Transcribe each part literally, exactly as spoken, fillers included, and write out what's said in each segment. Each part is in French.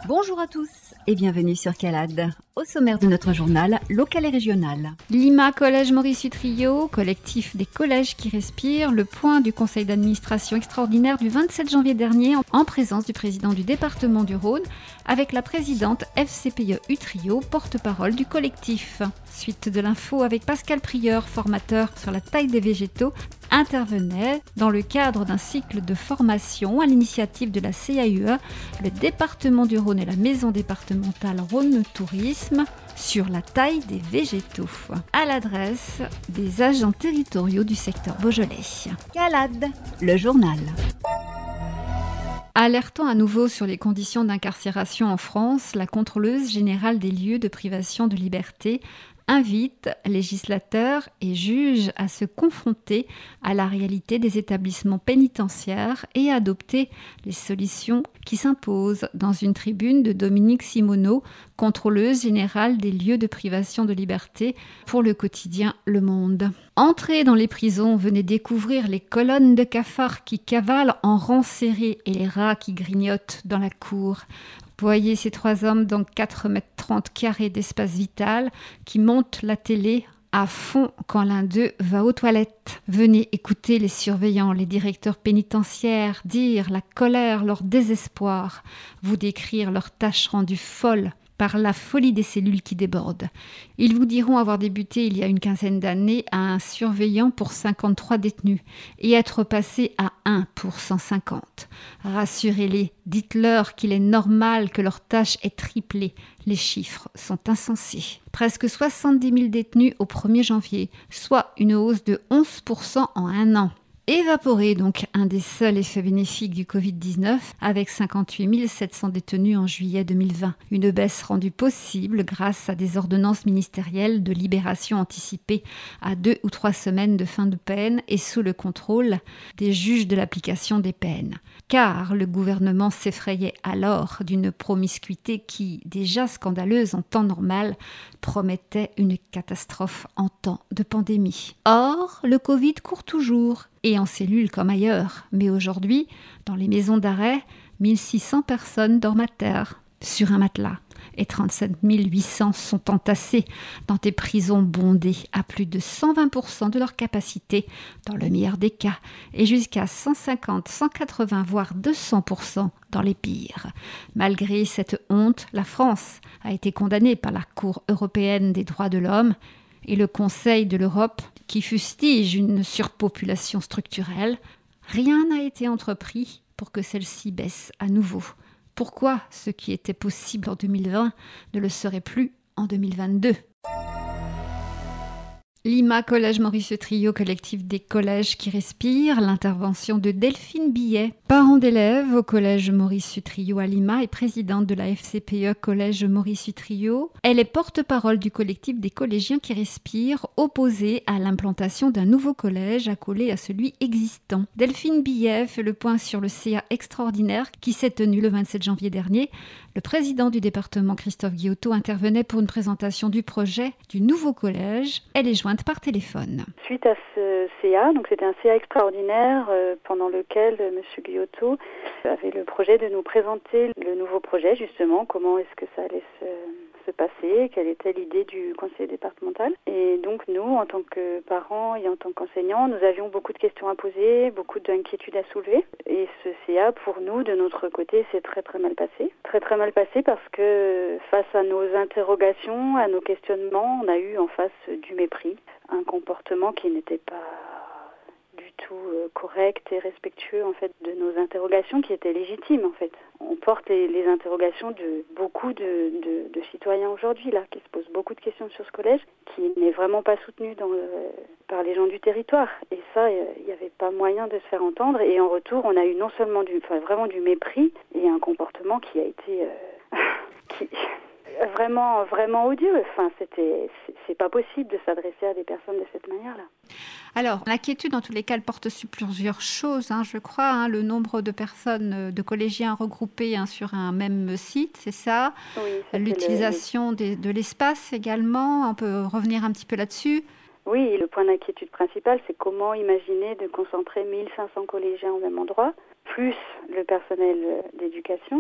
Bonjour à tous et bienvenue sur Calade. Au sommaire de notre journal local et régional. Lima Collège Maurice Utrillo, collectif des collèges qui respirent, le point du conseil d'administration extraordinaire du vingt-sept janvier dernier en présence du président du département du Rhône avec la présidente F C P E Utrillo, porte-parole du collectif. Suite de l'info avec Pascal Prieur, formateur sur la taille des végétaux, intervenait dans le cadre d'un cycle de formation à l'initiative de la C A U E, le département du Rhône et la maison départementale Rhône Tourisme sur la taille des végétaux, à l'adresse des agents territoriaux du secteur beaujolais. Calade, le journal. Alertant à nouveau sur les conditions d'incarcération en France, la contrôleuse générale des lieux de privation de liberté invite législateurs et juges à se confronter à la réalité des établissements pénitentiaires et à adopter les solutions qui s'imposent dans une tribune de Dominique Simoneau, contrôleuse générale des lieux de privation de liberté pour le quotidien Le Monde. Entrez dans les prisons, venez découvrir les colonnes de cafards qui cavalent en rang serré et les rats qui grignotent dans la cour. Voyez ces trois hommes dans quatre mètres trente carrés d'espace vital qui montent la télé à fond quand l'un d'eux va aux toilettes. Venez écouter les surveillants, les directeurs pénitentiaires dire la colère, leur désespoir, vous décrire leurs tâches rendues folles par la folie des cellules qui débordent. Ils vous diront avoir débuté il y a une quinzaine d'années à un surveillant pour cinquante-trois détenus et être passé à un pour cent cinquante. Rassurez-les, dites-leur qu'il est normal que leur tâche ait triplé. Les chiffres sont insensés. Presque soixante-dix mille détenus au premier janvier, soit une hausse de onze pour cent en un an. Évaporé donc un des seuls effets bénéfiques du covid dix-neuf avec cinquante-huit mille sept cents détenus en juillet deux mille vingt. Une baisse rendue possible grâce à des ordonnances ministérielles de libération anticipée à deux ou trois semaines de fin de peine et sous le contrôle des juges de l'application des peines. Car le gouvernement s'effrayait alors d'une promiscuité qui, déjà scandaleuse en temps normal, promettait une catastrophe en temps de pandémie. Or, le Covid court toujours, et en cellule comme ailleurs. Mais aujourd'hui, dans les maisons d'arrêt, mille six cents personnes dorment à terre, sur un matelas, et trente-sept mille huit cents sont entassés dans des prisons bondées à plus de cent vingt pour cent de leur capacité, dans le meilleur des cas, et jusqu'à cent cinquante, cent quatre-vingts, voire deux cents pour cent dans les pires. Malgré cette honte, la France a été condamnée par la Cour européenne des droits de l'homme et le Conseil de l'Europe, qui fustige une surpopulation structurelle. Rien n'a été entrepris pour que celle-ci baisse à nouveau. Pourquoi ce qui était possible en deux mille vingt ne le serait plus en deux mille vingt-deux ? Lima Collège Maurice Utrillo, collectif des collèges qui respirent, l'intervention de Delphine Billet, parent d'élèves au collège Maurice Utrillo à Lima et présidente de la F C P E Collège Maurice Utrillo. Elle est porte-parole du collectif des collégiens qui respirent, opposé à l'implantation d'un nouveau collège accolé à celui existant. Delphine Billet fait le point sur le C A extraordinaire qui s'est tenu le vingt-sept janvier dernier. Le président du département, Christophe Guillotot, intervenait pour une présentation du projet du nouveau collège. Elle est jointe par téléphone. Suite à ce C A, donc c'était un C A extraordinaire euh, pendant lequel euh, M. Guillotot avait le projet de nous présenter le nouveau projet, justement, comment est-ce que ça allait se, se passer, quelle était l'idée du conseil départemental. Et donc nous, en tant que parents et en tant qu'enseignants, nous avions beaucoup de questions à poser, beaucoup d'inquiétudes à soulever. Et ce C A, pour nous, de notre côté, s'est très très mal passé. Très très mal passé parce que face à nos interrogations, à nos questionnements, on a eu en face du mépris, un comportement qui n'était pas du tout euh, correct et respectueux en fait de nos interrogations qui étaient légitimes en fait. On porte les, les interrogations de beaucoup de, de, de citoyens aujourd'hui là qui se posent beaucoup de questions sur ce collège qui n'est vraiment pas soutenu dans le, par les gens du territoire et ça il euh, n'y avait pas moyen de se faire entendre et en retour on a eu non seulement du, enfin vraiment du mépris et un comportement qui a été euh, qui vraiment vraiment odieux. Enfin, c'était c'est, c'est pas possible de s'adresser à des personnes de cette manière-là. Alors, l'inquiétude, en tous les cas, elle porte sur plusieurs choses, hein, je crois. Hein, le nombre de personnes, de collégiens regroupés hein, sur un même site, c'est ça. Oui, l'utilisation le... des, de l'espace également. On peut revenir un petit peu là-dessus. Oui, le point d'inquiétude principal, c'est comment imaginer de concentrer mille cinq cents collégiens au même endroit, plus le personnel d'éducation,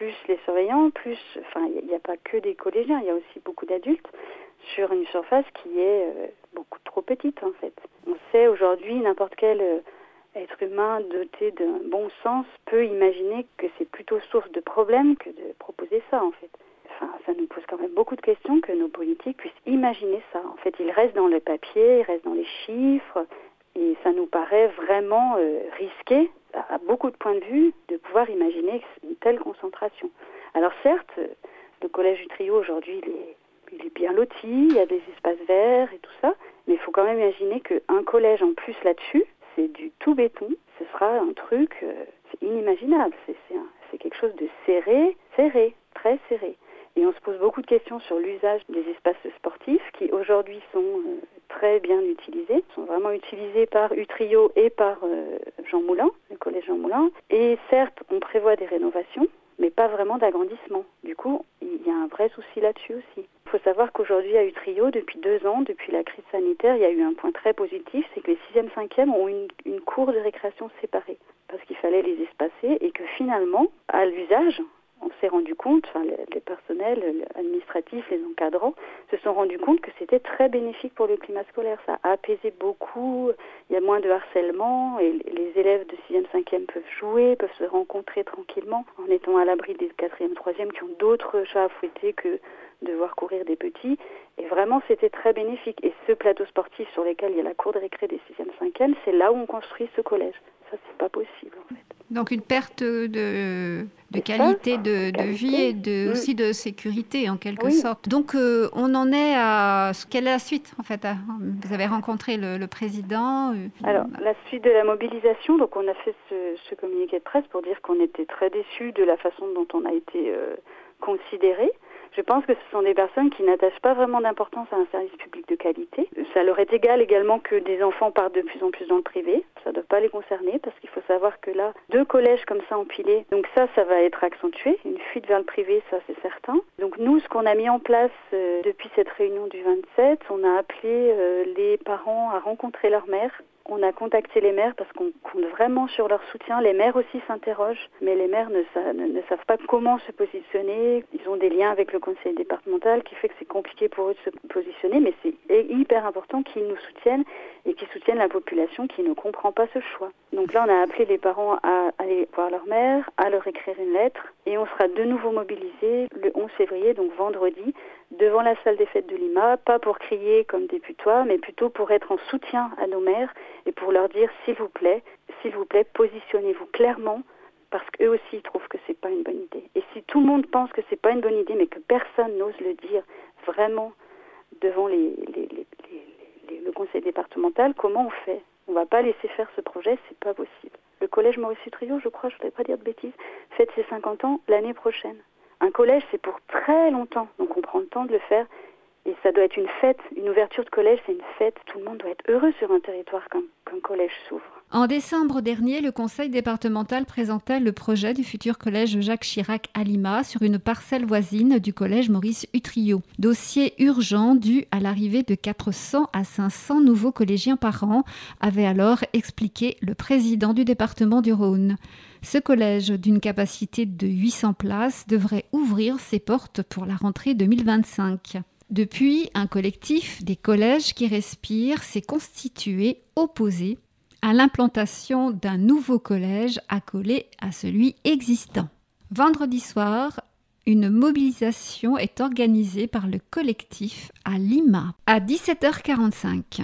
plus les surveillants, plus, enfin, il n'y a pas que des collégiens, il y a aussi beaucoup d'adultes sur une surface qui est euh, beaucoup trop petite en fait. On sait aujourd'hui, n'importe quel euh, être humain doté d'un bon sens peut imaginer que c'est plutôt source de problèmes que de proposer ça en fait. Enfin, ça nous pose quand même beaucoup de questions que nos politiques puissent imaginer ça. En fait, ils restent dans le papier, ils restent dans les chiffres, et ça nous paraît vraiment euh, risqué, à, à beaucoup de points de vue, de pouvoir imaginer une telle concentration. Alors certes, le collège du Trio aujourd'hui, il est, il est bien loti, il y a des espaces verts et tout ça, mais il faut quand même imaginer qu'un collège en plus là-dessus, c'est du tout béton, ce sera un truc, euh, c'est inimaginable, c'est, c'est, un, c'est quelque chose de serré, serré, très serré. Et on se pose beaucoup de questions sur l'usage des espaces sportifs qui aujourd'hui sont euh, très bien utilisés, sont vraiment utilisés par U-Trio et par euh, Jean Moulin, le collège Jean Moulin. Et certes, on prévoit des rénovations, mais pas vraiment d'agrandissement. Du coup, il y a un vrai souci là-dessus aussi. Il faut savoir qu'aujourd'hui à U-Trio, depuis deux ans, depuis la crise sanitaire, il y a eu un point très positif, c'est que les sixième, cinquième ont une, une cour de récréation séparée, parce qu'il fallait les espacer et que finalement, à l'usage, on s'est rendu compte, enfin, les, les personnels administratifs, les encadrants, se sont rendus compte que c'était très bénéfique pour le climat scolaire. Ça a apaisé beaucoup, il y a moins de harcèlement, et les élèves de sixième, cinquième peuvent jouer, peuvent se rencontrer tranquillement, en étant à l'abri des quatrième, troisième qui ont d'autres chats à fouetter que de voir courir des petits. Et vraiment, c'était très bénéfique. Et ce plateau sportif sur lequel il y a la cour de récré des sixième, cinquième, c'est là où on construit ce collège. Ça, c'est pas possible, en fait. Donc une perte de, de qualité de, de vie et de, mmh. aussi de sécurité en quelque oui. sorte. Donc euh, on en est à... Quelle est la suite en fait? Vous avez rencontré le, le président. Alors la suite de la mobilisation, donc on a fait ce, ce communiqué de presse pour dire qu'on était très déçus de la façon dont on a été euh, considérés. Je pense que ce sont des personnes qui n'attachent pas vraiment d'importance à un service public de qualité. Ça leur est égal également que des enfants partent de plus en plus dans le privé. Ça ne doit pas les concerner parce qu'il faut savoir que là, deux collèges comme ça empilés, donc ça, ça va être accentué. Une fuite vers le privé, ça c'est certain. Donc nous, ce qu'on a mis en place euh, depuis cette réunion du vingt-sept, on a appelé euh, les parents à rencontrer leur mère. On a contacté les maires parce qu'on compte vraiment sur leur soutien. Les maires aussi s'interrogent, mais les maires ne, sa- ne, ne savent pas comment se positionner. Ils ont des liens avec le conseil départemental qui fait que c'est compliqué pour eux de se positionner, mais c'est hyper important qu'ils nous soutiennent et qu'ils soutiennent la population qui ne comprend pas ce choix. Donc là, on a appelé les parents à aller voir leur mère, à leur écrire une lettre, et on sera de nouveau mobilisés le onze février, donc vendredi, devant la salle des fêtes de Lima, pas pour crier comme des putois, mais plutôt pour être en soutien à nos maires et pour leur dire s'il vous plaît, s'il vous plaît, positionnez-vous clairement parce qu'eux aussi ils trouvent que c'est pas une bonne idée. Et si tout le monde pense que c'est pas une bonne idée, mais que personne n'ose le dire vraiment devant les, les, les, les, les, le conseil départemental, comment on fait? On va pas laisser faire ce projet, c'est pas possible. Le collège Maurice Utrio, je crois, je voudrais pas dire de bêtises, fête ses cinquante ans l'année prochaine. Un collège, c'est pour très longtemps, donc on prend le temps de le faire. Et ça doit être une fête, une ouverture de collège, c'est une fête. Tout le monde doit être heureux sur un territoire quand qu'un collège s'ouvre. En décembre dernier, le conseil départemental présentait le projet du futur collège Jacques Chirac à Lima sur une parcelle voisine du collège Maurice Utrio. Dossier urgent dû à l'arrivée de quatre cents à cinq cents nouveaux collégiens par an, avait alors expliqué le président du département du Rhône. Ce collège, d'une capacité de huit cents places, devrait ouvrir ses portes pour la rentrée deux mille vingt-cinq. Depuis, un collectif des collèges qui respirent s'est constitué, opposé à l'implantation d'un nouveau collège accolé à celui existant. Vendredi soir, une mobilisation est organisée par le collectif à Lima à dix-sept heures quarante-cinq.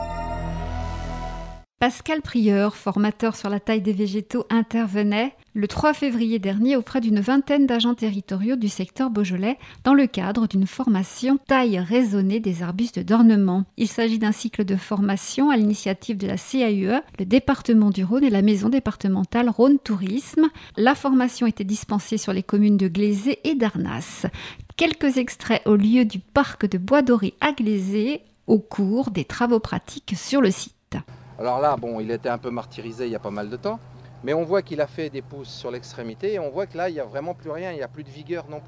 Pascal Prieur, formateur sur la taille des végétaux, intervenait le trois février dernier auprès d'une vingtaine d'agents territoriaux du secteur beaujolais dans le cadre d'une formation taille raisonnée des arbustes d'ornement. Il s'agit d'un cycle de formation à l'initiative de la C A U E, le département du Rhône et la maison départementale Rhône Tourisme. La formation était dispensée sur les communes de Glazé et d'Arnas. Quelques extraits au lieu du parc de Bois Doré à Glazé au cours des travaux pratiques sur le site. Alors là, bon, il était un peu martyrisé il y a pas mal de temps, mais on voit qu'il a fait des pousses sur l'extrémité et on voit que là, il n'y a vraiment plus rien, il n'y a plus de vigueur non plus.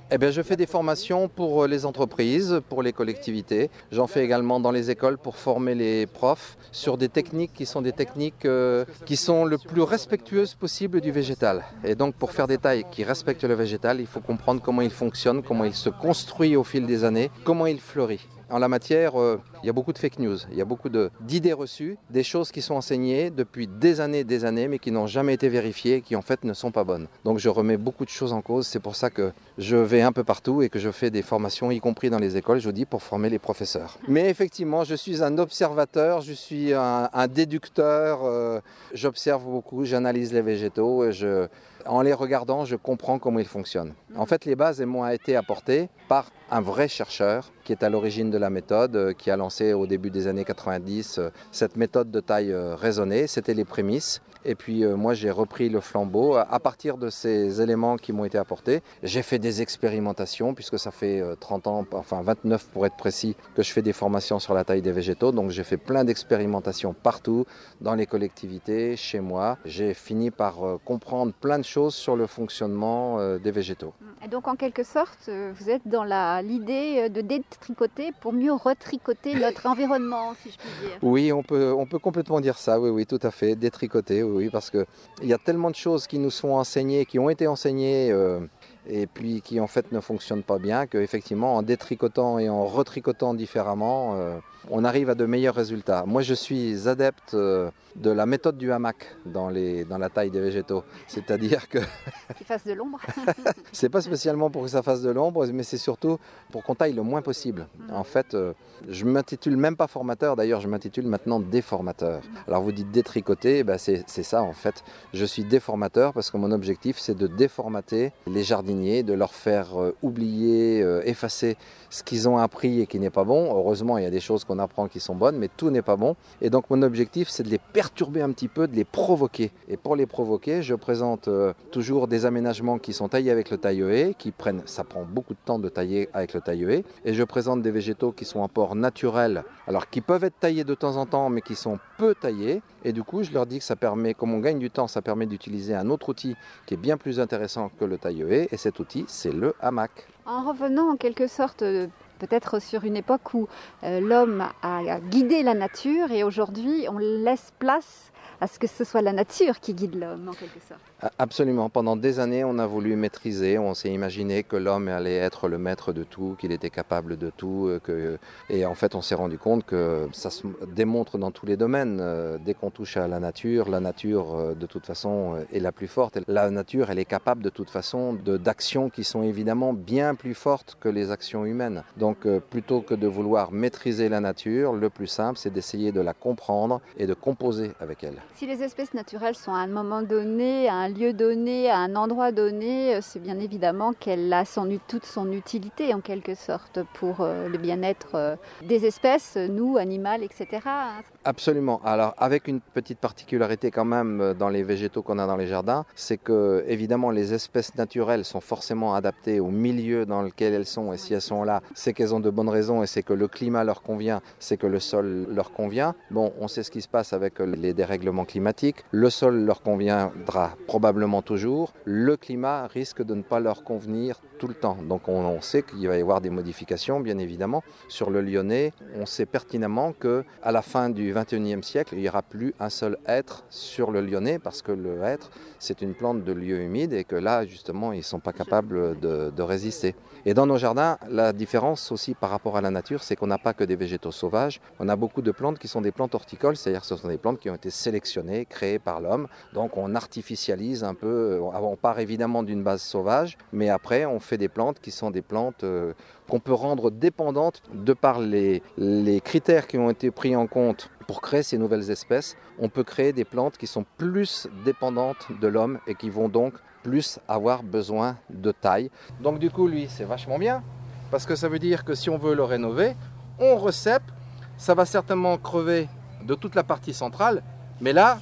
Eh bien, je fais des formations pour les entreprises, pour les collectivités. J'en fais également dans les écoles pour former les profs sur des techniques qui sont des techniques euh, qui sont le plus respectueuses possible du végétal. Et donc, pour faire des tailles qui respectent le végétal, il faut comprendre comment il fonctionne, comment il se construit au fil des années, comment il fleurit. En la matière, euh, il y a beaucoup de fake news, il y a beaucoup de, d'idées reçues, des choses qui sont enseignées depuis des années et des années, mais qui n'ont jamais été vérifiées et qui en fait ne sont pas bonnes. Donc je remets beaucoup de choses en cause, c'est pour ça que je vais un peu partout et que je fais des formations, y compris dans les écoles, je vous dis, pour former les professeurs. Mais effectivement, je suis un observateur, je suis un, un déducteur, euh, j'observe beaucoup, j'analyse les végétaux et je... En les regardant, je comprends comment ils fonctionnent. En fait, les bases elles m'ont été apportées par un vrai chercheur qui est à l'origine de la méthode, qui a lancé au début des années quatre-vingt-dix cette méthode de taille raisonnée. C'était les prémices. Et puis moi, j'ai repris le flambeau. À partir de ces éléments qui m'ont été apportés, j'ai fait des expérimentations, puisque ça fait trente ans, enfin vingt-neuf pour être précis, que je fais des formations sur la taille des végétaux. Donc j'ai fait plein d'expérimentations partout, dans les collectivités, chez moi. J'ai fini par comprendre plein de choses sur le fonctionnement des végétaux. Et donc en quelque sorte, vous êtes dans la, l'idée de détricoter pour mieux retricoter notre environnement, si je puis dire. Oui, on peut, on peut complètement dire ça, oui, oui, tout à fait, détricoter, oui, oui, parce qu'il y a tellement de choses qui nous sont enseignées, qui ont été enseignées euh, et puis qui en fait ne fonctionnent pas bien, qu'effectivement en détricotant et en retricotant différemment, euh, on arrive à de meilleurs résultats. Moi je suis adepte euh, de la méthode du hamac dans, les, dans la taille des végétaux, c'est-à-dire que... Qu'il fasse de l'ombre. C'est pas spécialement pour que ça fasse de l'ombre, mais c'est surtout pour qu'on taille le moins possible. En fait, euh, je m'intitule même pas formateur, d'ailleurs je m'intitule maintenant déformateur. Alors vous dites détricoter, ben c'est, c'est ça en fait. Je suis déformateur parce que mon objectif c'est de déformater les jardiniers, de leur faire euh, oublier, euh, effacer ce qu'ils ont appris et qui n'est pas bon. Heureusement, il y a des choses qu'on apprend qui sont bonnes, mais tout n'est pas bon. Et donc mon objectif c'est de les perturber un petit peu, de les provoquer. Et pour les provoquer, je présente euh, toujours des aménagements qui sont taillés avec le taille-haie, qui prennent, ça prend beaucoup de temps de tailler avec le taille-haie, et je présente des végétaux qui sont en port naturel, alors qui peuvent être taillés de temps en temps, mais qui sont peu taillés, et du coup je leur dis que ça permet, comme on gagne du temps, ça permet d'utiliser un autre outil qui est bien plus intéressant que le taille-haie, et cet outil c'est le hamac. En revenant en quelque sorte peut-être sur une époque où euh, l'homme a guidé la nature et aujourd'hui on laisse place à ce que ce soit la nature qui guide l'homme en quelque sorte. Absolument. Pendant des années, on a voulu maîtriser, on s'est imaginé que l'homme allait être le maître de tout, qu'il était capable de tout. Que... Et en fait, on s'est rendu compte que ça se démontre dans tous les domaines. Dès qu'on touche à la nature, la nature, de toute façon, est la plus forte. La nature, elle est capable de toute façon de, d'actions qui sont évidemment bien plus fortes que les actions humaines. Donc, plutôt que de vouloir maîtriser la nature, le plus simple, c'est d'essayer de la comprendre et de composer avec elle. Si les espèces naturelles sont à un moment donné, à un lieu donné, à un endroit donné, c'est bien évidemment qu'elle a son, toute son utilité en quelque sorte pour le bien-être des espèces, nous, animales, et cetera. Absolument. Alors avec une petite particularité quand même dans les végétaux qu'on a dans les jardins, c'est que évidemment les espèces naturelles sont forcément adaptées au milieu dans lequel elles sont, et si elles sont là, c'est qu'elles ont de bonnes raisons et c'est que le climat leur convient, c'est que le sol leur convient. Bon, on sait ce qui se passe avec les dérèglements climatiques, le sol leur conviendra probablement toujours, le climat risque de ne pas leur convenir tout le temps. Donc on, on sait qu'il va y avoir des modifications bien évidemment. Sur le Lyonnais, on sait pertinemment qu'à la fin du vingt et unième siècle, il n'y aura plus un seul hêtre sur le Lyonnais parce que le hêtre, c'est une plante de lieu humide et que là, justement, ils ne sont pas capables de, de résister. Et dans nos jardins, la différence aussi par rapport à la nature, c'est qu'on n'a pas que des végétaux sauvages. On a beaucoup de plantes qui sont des plantes horticoles, c'est-à-dire que ce sont des plantes qui ont été sélectionnées, créées par l'homme. Donc on artificialise un peu, on part évidemment d'une base sauvage, mais après on fait des plantes qui sont des plantes euh, qu'on peut rendre dépendantes de par les, les critères qui ont été pris en compte pour créer ces nouvelles espèces. On peut créer des plantes qui sont plus dépendantes de l'homme et qui vont donc plus avoir besoin de taille. Donc du coup, lui, c'est vachement bien, parce que ça veut dire que si on veut le rénover, on recèpe, ça va certainement crever de toute la partie centrale, mais là,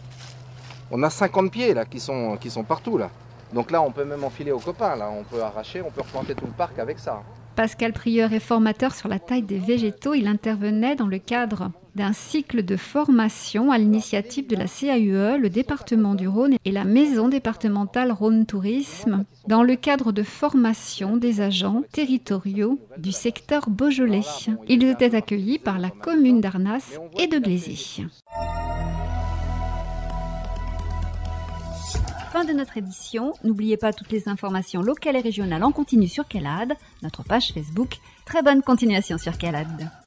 on a cinquante pieds là, qui sont, qui sont partout là. Donc là, on peut même enfiler aux copains, là. On peut arracher, on peut replanter tout le parc avec ça. Pascal Prieur est formateur sur la taille des végétaux. Il intervenait dans le cadre d'un cycle de formation à l'initiative de la C A U E, le département du Rhône et la maison départementale Rhône Tourisme, dans le cadre de formation des agents territoriaux du secteur Beaujolais. Ils étaient accueillis par la commune d'Arnas et de Glézy. Fin de notre édition. N'oubliez pas toutes les informations locales et régionales en continu sur Calade, notre page Facebook. Très bonne continuation sur Calade.